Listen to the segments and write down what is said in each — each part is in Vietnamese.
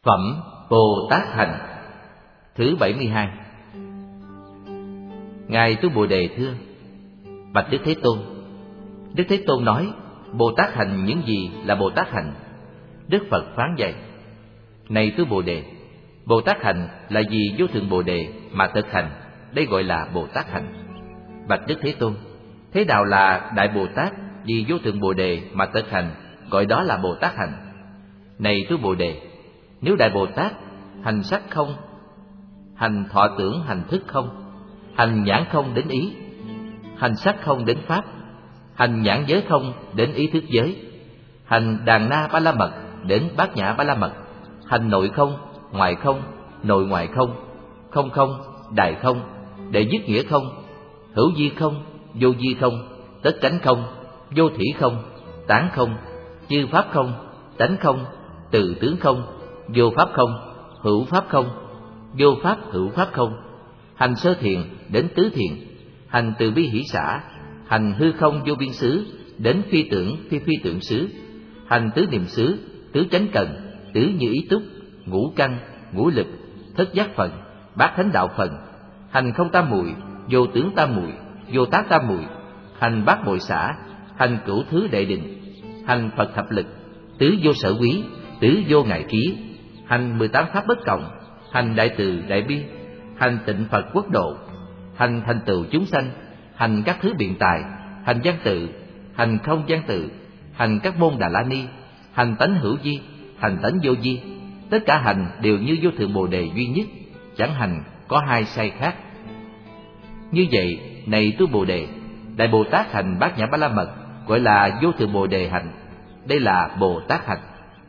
Phẩm Bồ Tát Hành thứ 72. Ngài Tu Bồ Đề thưa: Bạch Đức Thế Tôn. Đức Thế Tôn nói: Bồ Tát hành những gì là Bồ Tát hành? Đức Phật phán dạy: Này Tu Bồ Đề, Bồ Tát hành là vì vô thượng Bồ Đề mà thực hành, đây gọi là Bồ Tát hành. Bạch Đức Thế Tôn, thế nào là Đại Bồ Tát vì vô thượng Bồ Đề mà thực hành, gọi đó là Bồ Tát hành? Này Tu Bồ Đề, nếu Đại Bồ Tát hành sắc không, hành thọ tưởng hành thức không, hành nhãn không đến ý, hành sắc không đến pháp, hành nhãn giới không đến ý thức giới, hành đàn na ba la mật đến bát nhã ba la mật, hành nội không, ngoại không, nội ngoại không, không không, đại không, đệ dứt nghĩa không, hữu di không, vô di không, tất cánh không, vô thủy không, tán không, chư pháp không, tánh không, từ tướng không, vô pháp không, hữu pháp không, vô pháp hữu pháp không, hành sơ thiền đến tứ thiền, hành từ bi hỷ xả, hành hư không vô biên xứ đến phi tưởng phi phi tưởng xứ, hành tứ niệm xứ, tứ chánh cần, tứ như ý túc, ngũ căn, ngũ lực, thất giác phần, bát thánh đạo phần, hành không tam muội, vô tướng tam muội, vô tác tam muội, hành bát bội xả, hành cửu thứ đệ định, hành Phật thập lực, tứ vô sở quý, tứ vô ngại ký, hành 18 pháp bất cộng, hành đại từ đại bi, hành tịnh Phật quốc độ, hành thành tựu chúng sanh, hành các thứ biện tài, hành văn tự, hành không văn tự, hành các môn Đà La Ni, hành tánh hữu di, hành tánh vô di, tất cả hành đều như vô thượng Bồ Đề duy nhất, chẳng hành có hai sai khác. Như vậy, này Tu Bồ Đề, Đại Bồ Tát hành bát nhã ba la mật gọi là vô thượng Bồ Đề hành, đây là Bồ Tát hành.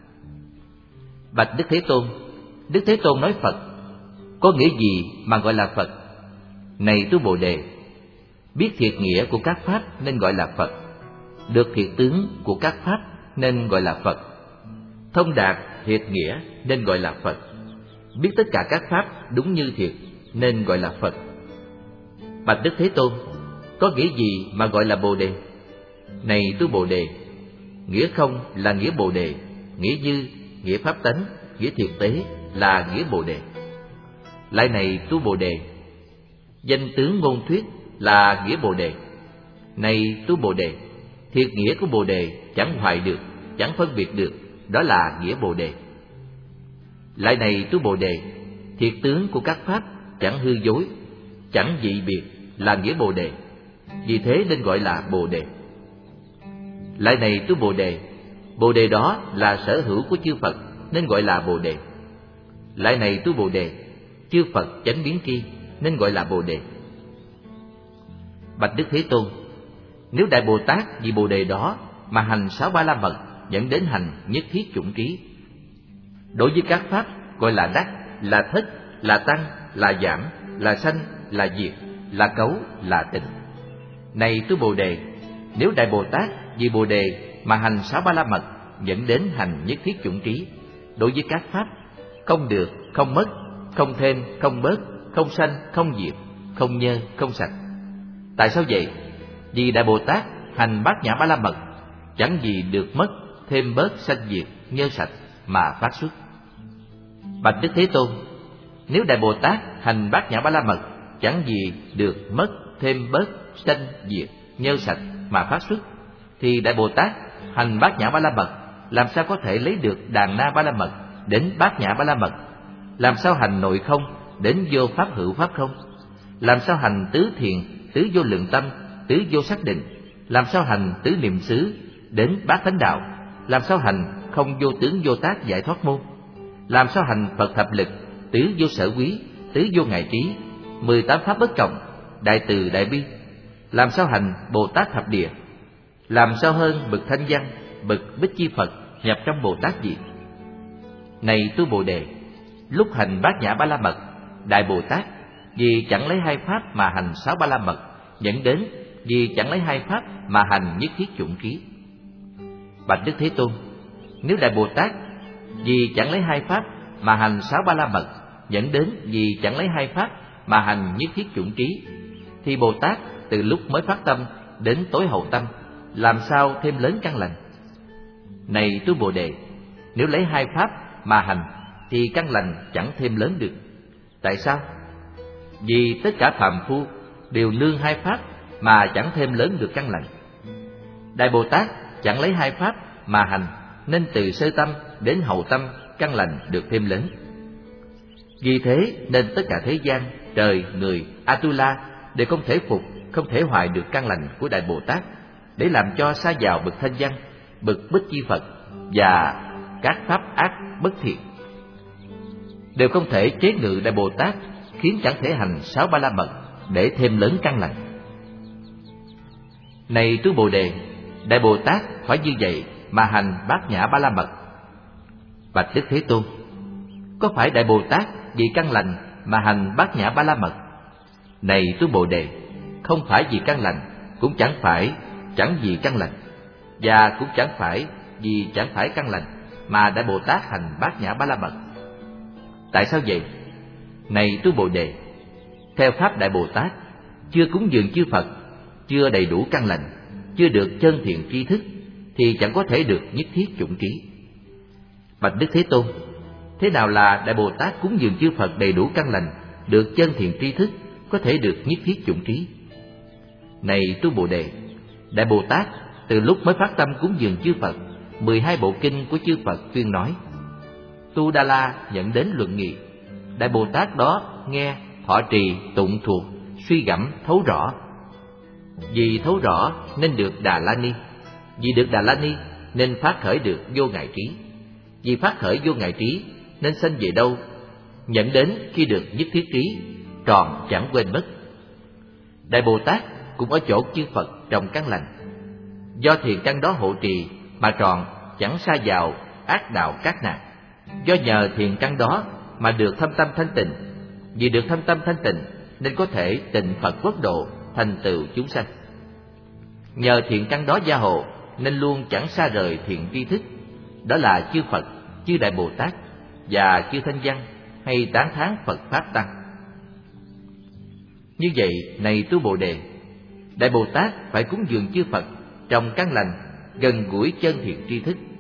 Bạch Đức Thế Tôn. Đức Thế Tôn nói: Phật có nghĩa gì mà gọi là Phật? Này Tu Bồ Đề, biết thiệt nghĩa của các pháp nên gọi là Phật, được thiệt tướng của các pháp nên gọi là Phật, thông đạt thiệt nghĩa nên gọi là Phật, biết tất cả các pháp đúng như thiệt nên gọi là Phật. Bạch Đức Thế Tôn, có nghĩa gì mà gọi là Bồ Đề? Này Tu Bồ Đề, nghĩa không là nghĩa Bồ Đề, nghĩa dư, nghĩa pháp tánh, nghĩa thiệt tế là nghĩa Bồ Đề. Lại này Tu Bồ Đề, danh tướng ngôn thuyết là nghĩa Bồ Đề. Này Tu Bồ Đề, thiệt nghĩa của Bồ Đề chẳng hoại được, chẳng phân biệt được, đó là nghĩa Bồ Đề. Lại này Tu Bồ Đề, thiệt tướng của các pháp chẳng hư dối, chẳng dị biệt là nghĩa Bồ Đề, vì thế nên gọi là Bồ Đề. Lại này Tu Bồ Đề, Bồ Đề đó là sở hữu của chư Phật nên gọi là Bồ Đề. Lại này Tu Bồ Đề, chư Phật chánh biến tri nên gọi là Bồ Đề. Bạch Đức Thế Tôn, nếu Đại Bồ Tát vì Bồ Đề đó mà hành 6 ba la mật dẫn đến hành nhất thiết chủng trí, đối với các pháp gọi là đắc, là thất, là tăng, là giảm, là sanh, là diệt, là cấu, là tịnh. Này Tu Bồ Đề, nếu Đại Bồ Tát vì Bồ Đề mà hành 6 ba la mật dẫn đến hành nhất thiết chủng trí, đối với các pháp không được, không mất, không thêm, không bớt, không sanh, không diệt, không nhơ, không sạch. Tại sao vậy? Vì Đại Bồ Tát hành bát nhã ba la mật chẳng gì được mất, thêm bớt, sanh diệt, nhơ sạch mà phát xuất. Bạch Đức Thế Tôn, nếu Đại Bồ Tát hành bát nhã ba la mật chẳng gì được mất, thêm bớt, sanh diệt, nhơ sạch mà phát xuất, thì Đại Bồ Tát hành bát nhã ba la mật làm sao có thể lấy được đàn na ba la mật đến bát nhã ba la mật? Làm sao hành nội không đến vô pháp hữu pháp không? Làm sao hành tứ thiền, tứ vô lượng tâm, tứ vô xác định? Làm sao hành tứ niệm xứ đến bát thánh đạo? Làm sao hành không vô tướng vô tác giải thoát môn? Làm sao hành Phật thập lực, tứ vô sở quý, tứ vô ngại trí, 18 pháp bất cộng, đại từ đại bi? Làm sao hành Bồ Tát thập địa? Làm sao hơn bậc thanh văn, bậc bích chi Phật nhập trong Bồ Tát diệt? Này Tu Bồ Đề, lúc hành bát nhã ba la mật, Đại Bồ Tát vì chẳng lấy hai pháp mà hành 6 ba la mật dẫn đến vì chẳng lấy hai pháp mà hành nhất thiết chủng trí. Bạch Đức Thế Tôn, nếu Đại Bồ Tát vì chẳng lấy hai pháp mà hành 6 ba la mật dẫn đến vì chẳng lấy hai pháp mà hành nhất thiết chủng trí, thì Bồ Tát từ lúc mới phát tâm đến tối hậu tâm làm sao thêm lớn căn lành? Này Tu Bồ Đề, nếu lấy hai pháp mà hành thì căn lành chẳng thêm lớn được. Tại sao? Vì tất cả phàm phu đều nương hai pháp mà chẳng thêm lớn được căn lành. Đại Bồ Tát chẳng lấy hai pháp mà hành, nên từ sơ tâm đến hậu tâm căn lành được thêm lớn. Vì thế nên tất cả thế gian, trời, người, Atula đều không thể phục, không thể hoại được căn lành của Đại Bồ Tát, để làm cho sa vào bậc thanh văn, bậc Bích Chi Phật và các pháp ác bất thiện. Đều không thể chế ngự Đại Bồ Tát, khiến chẳng thể hành 6 Ba La Mật để thêm lớn căn lành. Này tu Bồ Đề, Đại Bồ Tát phải như vậy mà hành Bát Nhã Ba La Mật. Bạch Đức Thế Tôn, có phải Đại Bồ Tát vì căn lành mà hành Bát Nhã Ba La Mật? Này tu Bồ Đề, không phải vì căn lành, cũng chẳng vì căn lành, và cũng chẳng phải vì chẳng phải căn lành mà Đại Bồ Tát hành Bát Nhã Ba La Mật. Tại sao vậy? Này tu Bồ Đề, theo pháp Đại Bồ Tát, chưa cúng dường chư Phật, chưa đầy đủ căn lành, chưa được chân thiện tri thức, thì chẳng có thể được nhất thiết chủng trí. Bạch Đức Thế Tôn, thế nào là Đại Bồ Tát cúng dường chư Phật đầy đủ căn lành, được chân thiện tri thức, có thể được nhất thiết chủng trí? Này tu Bồ Đề, Đại Bồ Tát từ lúc mới phát tâm cúng dường chư Phật, 12 bộ kinh của chư Phật tuyên nói. Tu Đa La nhận đến luận nghị, Đại Bồ Tát đó nghe, thọ trì, tụng thuộc, suy gẫm, thấu rõ. Vì thấu rõ nên được Đà La Ni, vì được Đà La Ni nên phát khởi được vô ngại trí, vì phát khởi vô ngại trí nên sanh về đâu, nhận đến khi được nhất thiết trí, tròn chẳng quên mất. Đại Bồ Tát cũng ở chỗ chư Phật trong căn lành, do thiền căn đó hộ trì mà tròn chẳng sa vào ác đạo các nạn. Do nhờ thiền căn đó mà được thâm tâm thanh tịnh, vì được thâm tâm thanh tịnh nên có thể tịnh Phật quốc độ, thành tựu chúng sanh. Nhờ thiện căn đó gia hộ nên luôn chẳng xa rời thiện tri thức, đó là chư Phật, chư Đại Bồ Tát và chư Thanh Văn hay tán thán Phật Pháp Tăng. Như vậy, này tu Bồ Đề, Đại Bồ Tát phải cúng dường chư Phật trong căn lành, gần gũi chân thiện tri thức,